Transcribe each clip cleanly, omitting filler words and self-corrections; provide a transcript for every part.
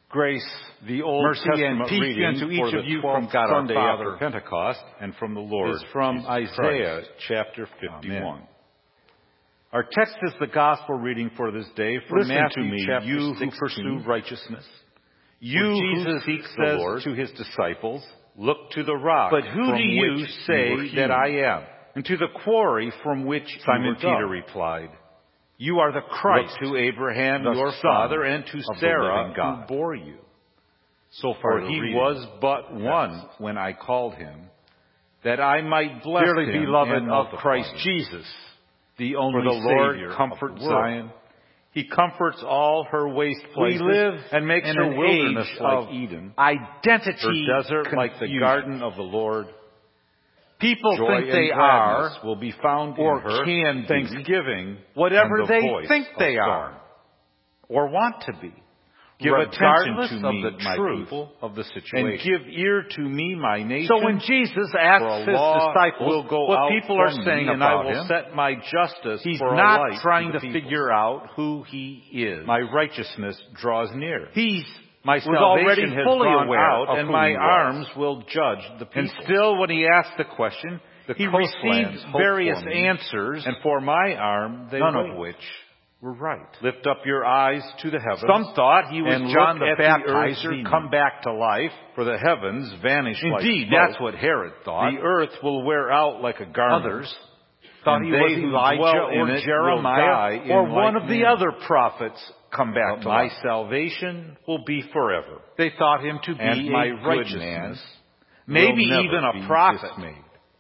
Grace, the Old mercy, Testament and peace be reading unto each for of the you 12th from God Sunday our after Father Pentecost and from the Lord is from Jesus Isaiah Christ. chapter 51. Amen. Our text is the gospel reading for this day from Listen Matthew to me, chapter you 16. who pursue righteousness. You For who Jesus seek the says Lord to his disciples, look to the rock but who from do you which say you were that I hewn, am? and to the quarry from which Simon you were Peter dug. replied, You are the Christ, Look to Abraham, the your son father, and to of the Sarah, living God. who bore you. So far For the he reading. was but one when I called him, that I might bless Dearly him beloved and of multiply Christ him. Jesus, the only For the Lord Savior comforts of the world. Zion. He comforts all her waste places We live and makes in her an wilderness age like of Eden, identity her desert like the confusion. garden of the Lord. People Joy think and they gladness are will be found or in her, can be thanksgiving, whatever and the they voice think they of are song. or want to be. Give regardless attention to of me, the my truth people, of the and situation. give ear to me, my nation. So when Jesus for a asks his law disciples will go what out people are from saying me, and I about will him, set my justice he's for a not light trying to to the figure out who he is. My righteousness draws near. He's My was already salvation has fully gone aware out, of and who my he was. arms will judge the people. And still, when he asked the question, The he coastlands received hope various for me, answers, and for my arm they none wait. of which were right. Lift up your eyes to the heavens. Some thought he was and John look the at the earth Baptizer beneath. come back to life. For the heavens vanish Indeed, like that's smoke. what Herod thought. The earth will wear out like a garment. Others thought and he they was who Elijah dwell or in it will Jeremiah die in or one like of the manner. other prophets come back But to my life. salvation will be forever, They thought him to be and my a good man, righteousness maybe will never even a be prophet. dismayed.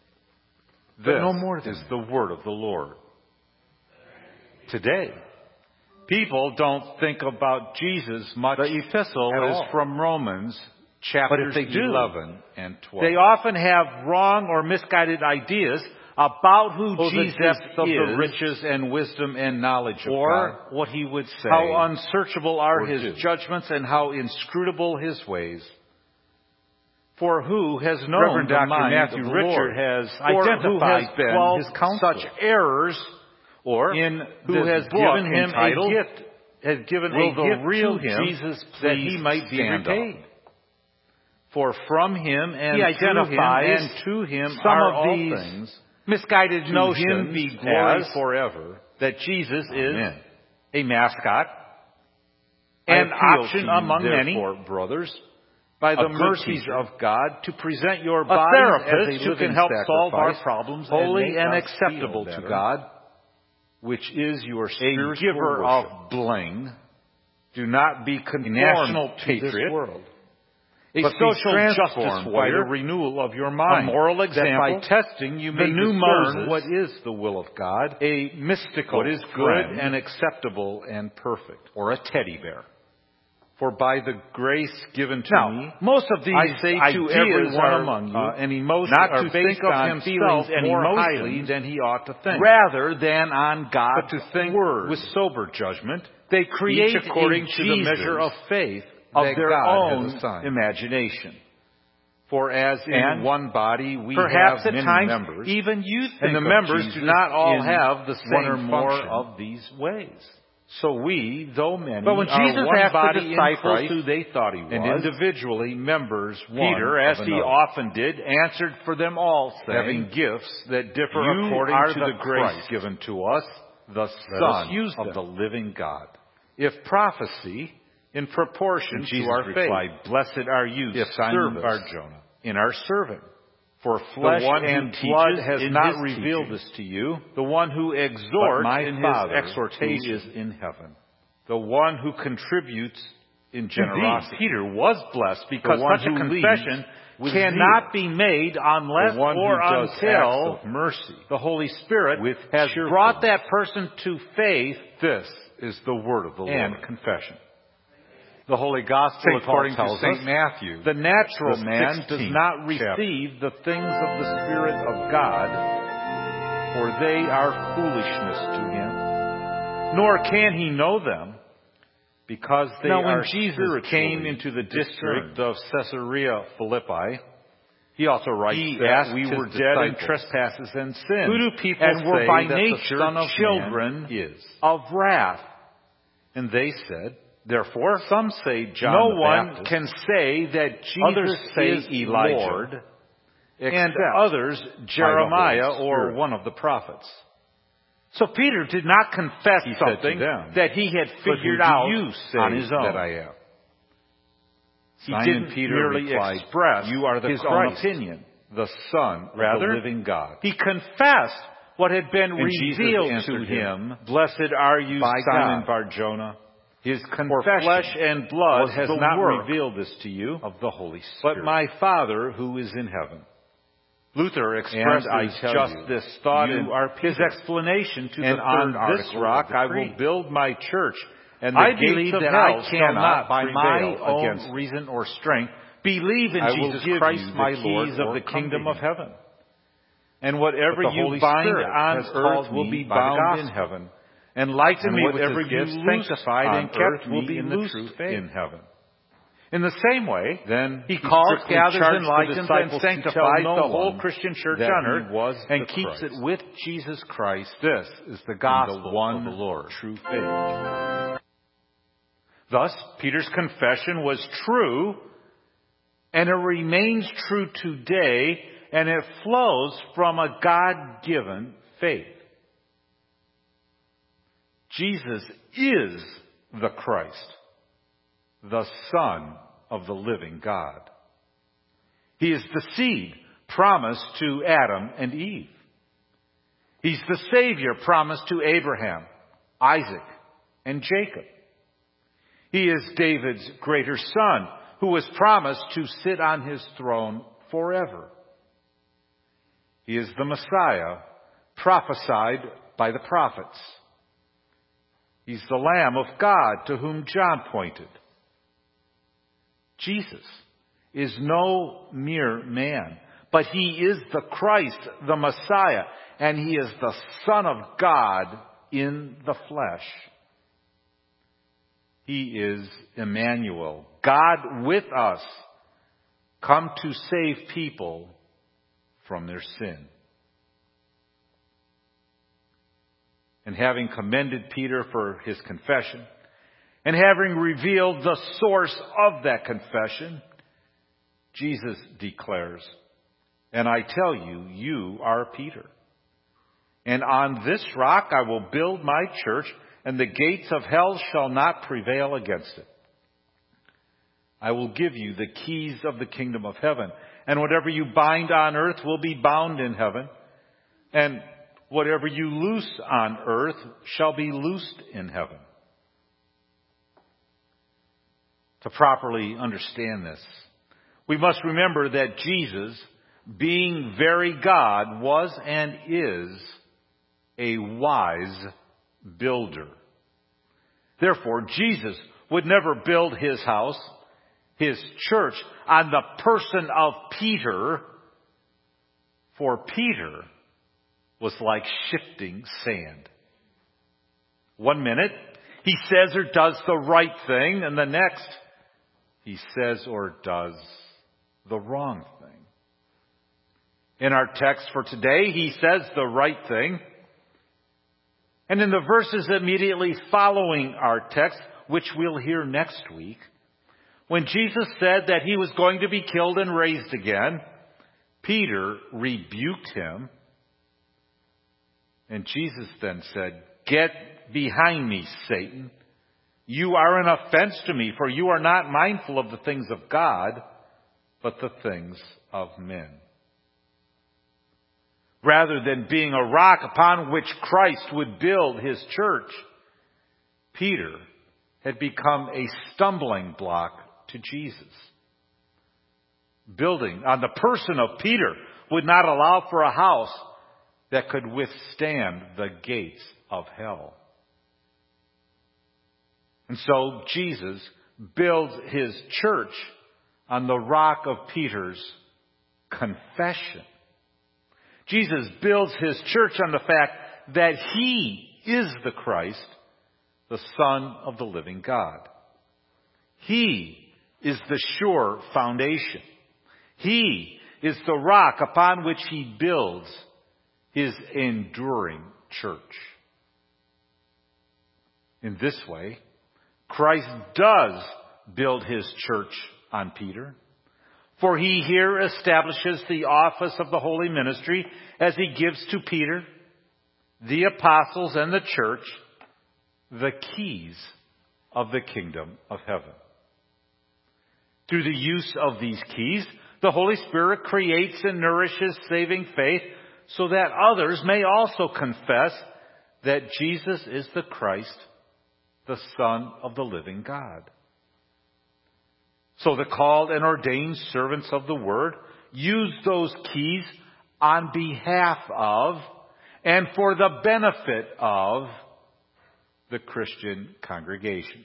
But This no more than is the word of the Lord. today. People don't think about Jesus much The epistle at is all. from Romans Chapters But if they do, 11 and 12. They often have wrong or misguided ideas about who Oh, Jesus the depth of is, the riches and wisdom and knowledge of or God. what he would say, How unsearchable are or his do. judgments and how inscrutable his ways. For who has known Reverend the Dr. mind Matthew of the Richard Lord? has Or who identified has been 12 his counselor? such errors, Or in who this has book given him entitled, a gift, has given Will a the gift real to him Jesus that please he might be stand repaid? up? For from him and He through him identifies and to him some are of all these things. misguided To notions him be glory as forever. that Jesus Amen. is a mascot, I an appeal option to you, among many, therefore, brothers, by the a good mercies teacher, of God, to present your a bodies therapist as a who living can help solve our sacrifice, problems holy make and us acceptable feel to better. God, which is your A spiritual giver worship. of bling, Do not be a conformed national to this patriot, world, a but be social justice transformed by warrior, the renewal of your a mind, moral that example, by testing you the may new discern Moses, what is the will of God, a mystical what is good friend, and acceptable and perfect. or a teddy bear. For by the grace given to Now, me, most of these I say to ideas everyone are, among you, and emotions not are to based think of on himself feelings and more highly emotions than he ought to think, rather than on but God's to think word. with sober judgment, They create each according a to the Jesus measure of faith of that their God own has assigned. imagination. For as in And one body we Perhaps have at many times members, even you think and the of members Jesus do not all in have the one or same more function. of these ways. So we, though many, But when are Jesus one asked body the in disciples Christ, who they thought he and was, individually members one Peter, as of he another, often did, answered for them all, having saying, gifts that differ "You according are to the the grace Christ, given to us, the us Son use of them. the living God. If prophecy, in proportion And to Jesus our replied, faith, Blessed are you, if Simon service, Bar-Jonah, in our serving. For the flesh one and who blood teaches has in not his revealed teaching, this to you, the one who but exhorts my in Father his exhortation who is in heaven, the one who contributes in generosity. Indeed, Peter was blessed because The one such a who confession leads with cannot be made unless the one or who does until acts of mercy the Holy Spirit with has cheerfulness. brought that person to faith This is the word of the and Lord. confession. The Holy Gospel St. Paul according to tells St. us, Matthew. The natural the man does 16th not chapter. receive the things of the Spirit of God, for they are foolishness to him, nor can he know them, Because they Now, when are Jesus spiritually came into the district discerned. of Caesarea Philippi, he also writes he that asked we his were dead in disciples, trespasses and sins. Who do people and were say by that the nature Son of children Man is? of wrath? And they said, Therefore, some say John no the one Baptist. can say that Others Jesus say is Elijah, Lord, and except others by the Jeremiah Holy or Spirit. one of the prophets. So Peter did not confess He said to something them, that he had "But who figured do out you say on his own. that I am?" He Simon didn't Peter merely replied, express "You are the his Christ, own opinion. the Son of Rather, the living God." He confessed what had been And Jesus revealed to answered him. Blessed are you, "By Simon God, Bar-Jonah. His For confession flesh and blood was has the not work revealed this to you, of the Holy but Spirit. my Father who is in heaven. Luther expresses I tell just you, this thought you in are his Peter, explanation to and the on third this article rock of the I creed. will build my church, and the I gates believe of that hell I shall cannot, not by my prevail own against it. reason or strength, believe in I will Jesus give Christ you the my keys Lord of or the come kingdom to of him. heaven. And whatever But the you Holy bind Spirit on has earth called will me be by the bound in gospel. heaven, and like to And me, with whatever his you gifts loose sanctified on and kept earth will me be in the loosed true faith. in heaven. In the same way, Then he calls, strictly gathers, charged the enlightens, and disciples to sanctifies tell no the whole one Christian church that on he earth was and the keeps Christ. it with Jesus Christ This is the in gospel the one of the Lord. true faith. Thus, Peter's confession was true, and it remains true today, and it flows from a God-given faith. Jesus is the Christ, the Son of the living God. He is the seed promised to Adam and Eve. He's the Savior promised to Abraham, Isaac, and Jacob. He is David's greater son, who was promised to sit on his throne forever. He is the Messiah prophesied by the prophets. He's the Lamb of God to whom John pointed. Jesus is no mere man, but he is the Christ, the Messiah, and he is the Son of God in the flesh. He is Emmanuel, God with us, come to save people from their sin. And having commended Peter for his confession, and having revealed the source of that confession, Jesus declares, "And I tell you, you are Peter. And on this rock I will build my church, and the gates of hell shall not prevail against it. I will give you the keys of the kingdom of heaven, and whatever you bind on earth will be bound in heaven, and whatever you loose on earth shall be loosed in heaven." To properly understand this, we must remember that Jesus, being very God, was and is a wise builder. Therefore, Jesus would never build his house, his church, on the person of Peter, for Peter was like shifting sand. 1 minute, he says or does the right thing, and the next, he says or does the wrong thing. In our text for today, he says the right thing. And in the verses immediately following our text, which we'll hear next week, when Jesus said that he was going to be killed and raised again, Peter rebuked him. And Jesus then said, "Get behind me, Satan. You are an offense to me, for you are not mindful of the things of God, but the things of men." Rather than being a rock upon which Christ would build his church, Peter had become a stumbling block to Jesus. Building on the person of Peter would not allow for a house that could withstand the gates of hell. And so Jesus builds his church on the rock of Peter's confession. Jesus builds his church on the fact that he is the Christ, the Son of the living God. He is the sure foundation. He is the rock upon which he builds his enduring church. In this way, Christ does build his church on Peter, for he here establishes the office of the holy ministry as he gives to Peter, the apostles, and the church the keys of the kingdom of heaven. Through the use of these keys, the Holy Spirit creates and nourishes saving faith so that others may also confess that Jesus is the Christ, the Son of the living God. So the called and ordained servants of the Word use those keys on behalf of and for the benefit of the Christian congregation.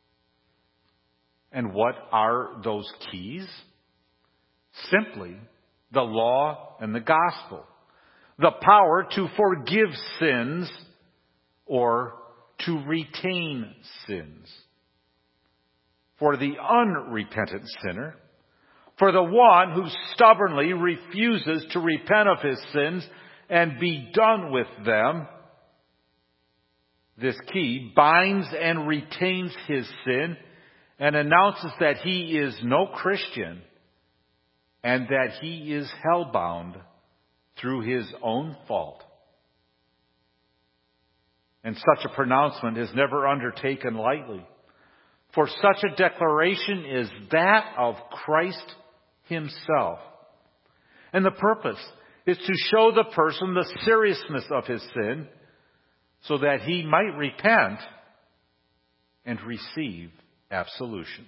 And what are those keys? Simply the law and the gospel. The power to forgive sins or to retain sins. For the unrepentant sinner, for the one who stubbornly refuses to repent of his sins and be done with them, this key binds and retains his sin and announces that he is no Christian and that he is hellbound through his own fault. And such a pronouncement is never undertaken lightly, for such a declaration is that of Christ himself. And the purpose is to show the person the seriousness of his sin so that he might repent and receive absolution.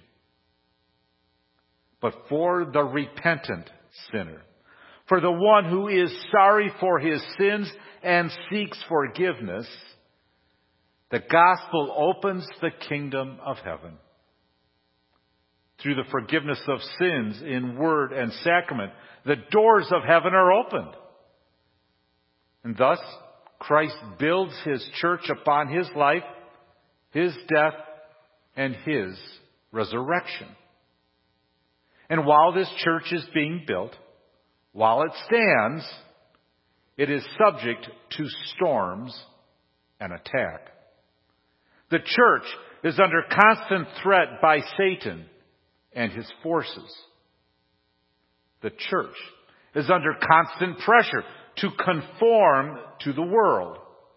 But for the repentant sinner, for the one who is sorry for his sins and seeks forgiveness, the gospel opens the kingdom of heaven. Through the forgiveness of sins in word and sacrament, the doors of heaven are opened. And thus, Christ builds his church upon his life, his death, and his resurrection. And while this church is being built, while it stands, it is subject to storms and attack. The church is under constant threat by Satan and his forces. The church is under constant pressure to conform to the world.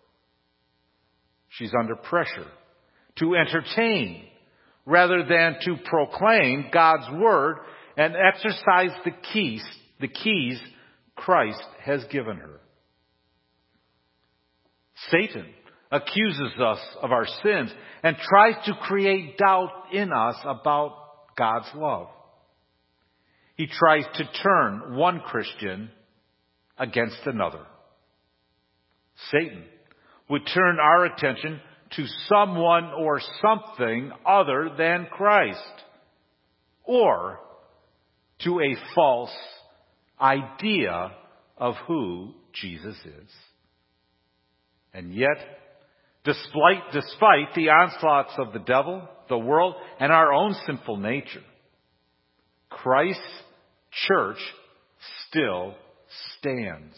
She's under pressure to entertain rather than to proclaim God's word and exercise the keys Christ has given her. Satan accuses us of our sins and tries to create doubt in us about God's love. He tries to turn one Christian against another. Satan would turn our attention to someone or something other than Christ, or to a false idea of who Jesus is. And yet, despite the onslaughts of the devil, the world, and our own sinful nature, Christ's church still stands.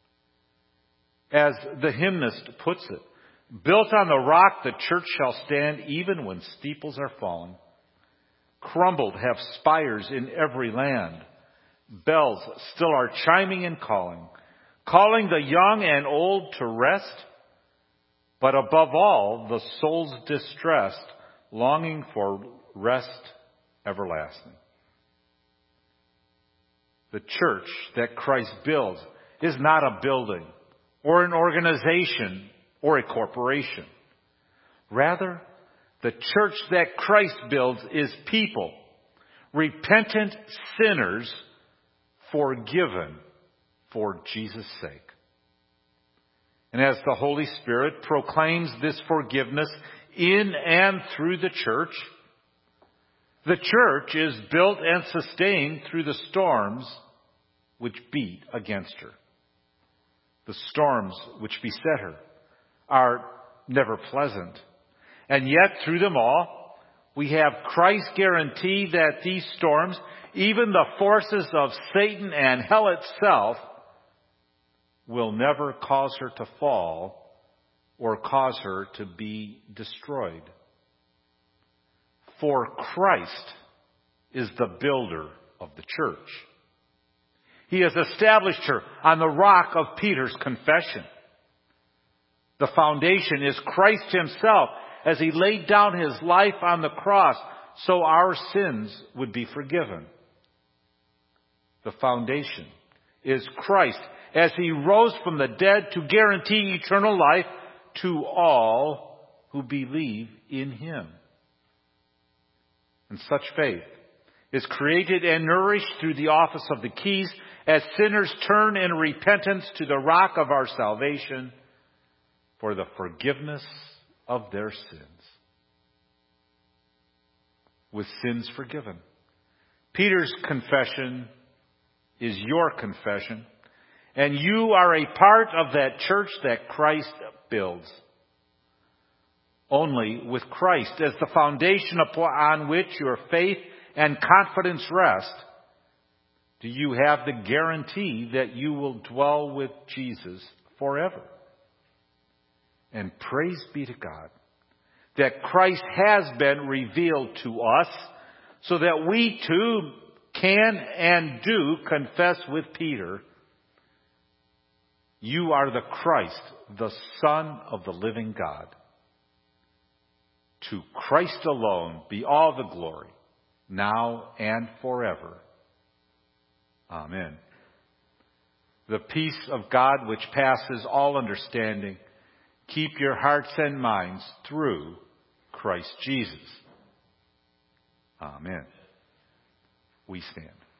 As the hymnist puts it, built on the rock the church shall stand even when steeples are fallen. Crumbled have spires in every land. Bells still are chiming and calling the young and old to rest, but above all, the soul's distressed, longing for rest everlasting. The church that Christ builds is not a building or an organization or a corporation. Rather, the church that Christ builds is people, repentant sinners, forgiven for Jesus' sake. And as the Holy Spirit proclaims this forgiveness in and through the church is built and sustained through the storms which beat against her. The storms which beset her are never pleasant. And yet, through them all, we have Christ's guarantee that these storms, even the forces of Satan and hell itself, will never cause her to fall or cause her to be destroyed. For Christ is the builder of the church. He has established her on the rock of Peter's confession. The foundation is Christ himself as he laid down his life on the cross so our sins would be forgiven. The foundation is Christ as he rose from the dead to guarantee eternal life to all who believe in him. And such faith is created and nourished through the office of the keys as sinners turn in repentance to the rock of our salvation for the forgiveness of their sins. With sins forgiven. Peter's confession is your confession, and you are a part of that church that Christ builds. Only with Christ as the foundation upon which your faith and confidence rest do you have the guarantee that you will dwell with Jesus forever. And praise be to God that Christ has been revealed to us so that we too can and do confess with Peter, you are the Christ, the Son of the living God. To Christ alone be all the glory, now and forever. Amen. The peace of God which passes all understanding, keep your hearts and minds through Christ Jesus. Amen. We stand.